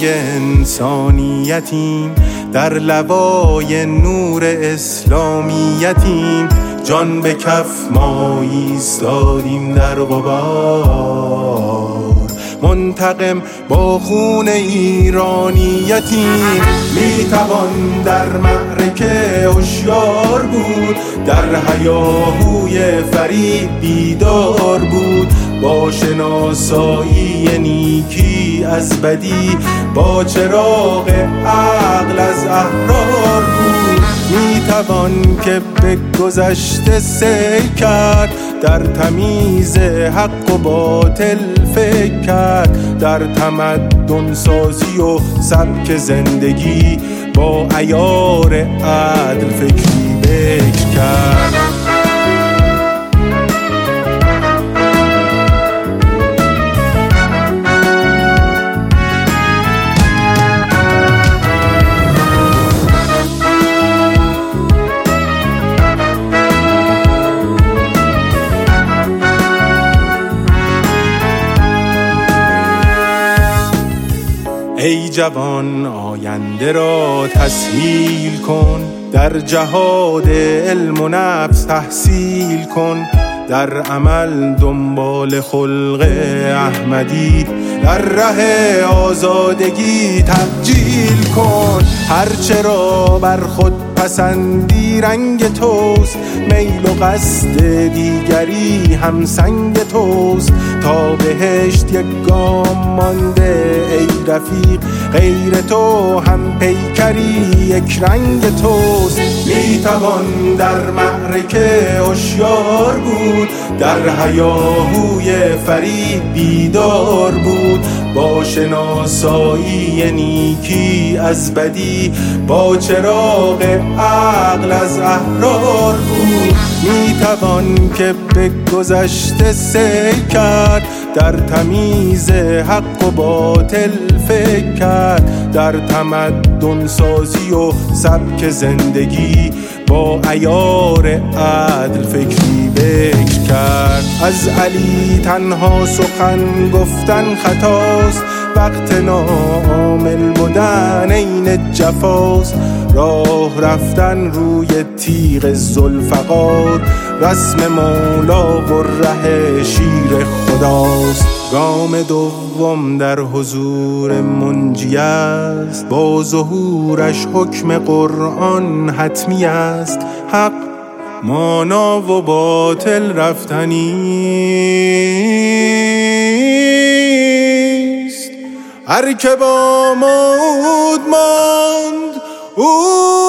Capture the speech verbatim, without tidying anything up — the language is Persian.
رنگ انسانیتیم، در لوای نور اسلامیتیم. جان به کف ما ایستادیم در غبار، منتقم با خون ایرانیتیم. میتوان در معرکه هوشیار بود، در هیاهوی فرید بیدار بود. با شناسایی نیکی از بدی، با چراغ عقل از احرار بود. میتوان که به گذشته سیر کرد، در تمیز حق و باطل فکر کرد. در تمدن سازی و سبک زندگی، با عیار عدل فکری بکر کرد. ای جوان آینده را تسهیل کن، در جهاد علم و نفس تحصیل کن. در عمل دنبال خلق احمدی، در ره آزادگی تبجیل کن. هرچه را بر خود پسندی رنگ توست، میل و قصد دیگری هم سنگ توست. تا بهشت یک گام مانده ای رفیق، غیر تو هم پیکری یک رنگ توست. میتوان در معرکه هوشیار بود، در هیاهوی فرید بیدار بود. با شناسایی نیکی از بدی، با چراغ عقل از احرار بود. میتوان که به گذشته سیر کرد، در تمیز حق و باطل فکر کرد. در تمدن سازی و سبک زندگی، با عیار عدل فکری بکر کرد. از علی تنها سخن گفتن خطاست، وقت ناعامل بودن عین جفاست. راه رفتن روی تیغ ذوالفقار، رسم مولا و ره شیر خداست. گام دوم در حضور منجی است، با ظهورش حکم قرآن حتمی است. حق مانا و باطل رفتنیست. هر که با موعود ماند او